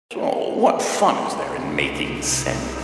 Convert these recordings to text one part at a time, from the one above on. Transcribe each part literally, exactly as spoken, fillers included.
Oh, what fun is there in making sense?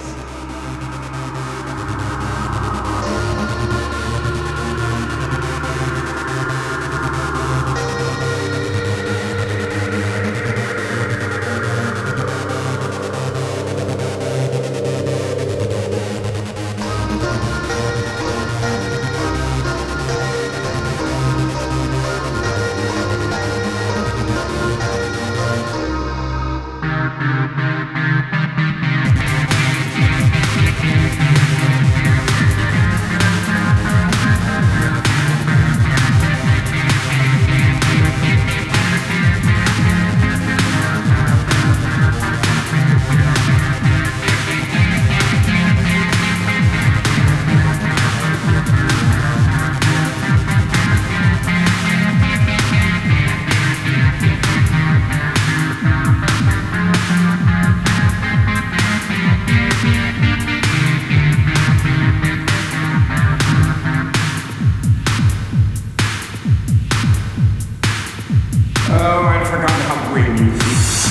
Oh, I'd forgotten how great music is.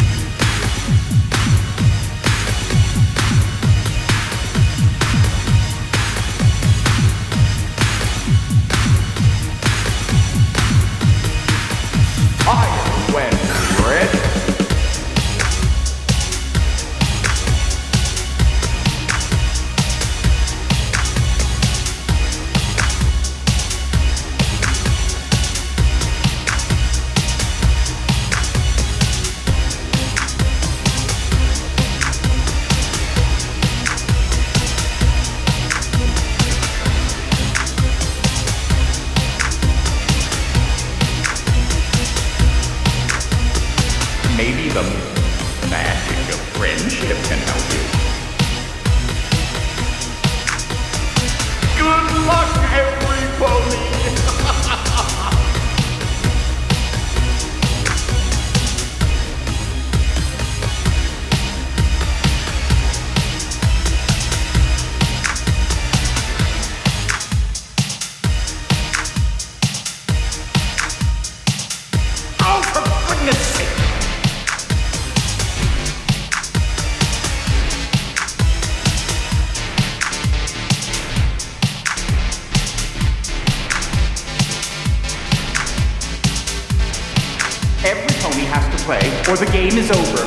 Fire when ready. Maybe the magic of friendship can help you. Good luck, everybody! Oh, for goodness sake! Every pony has to play, or the game is over.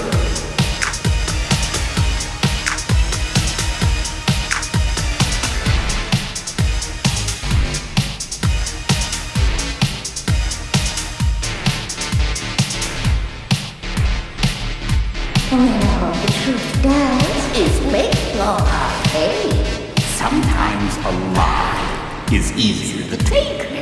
Well, the truth does is make your heart ache. Sometimes a lie is easier to take.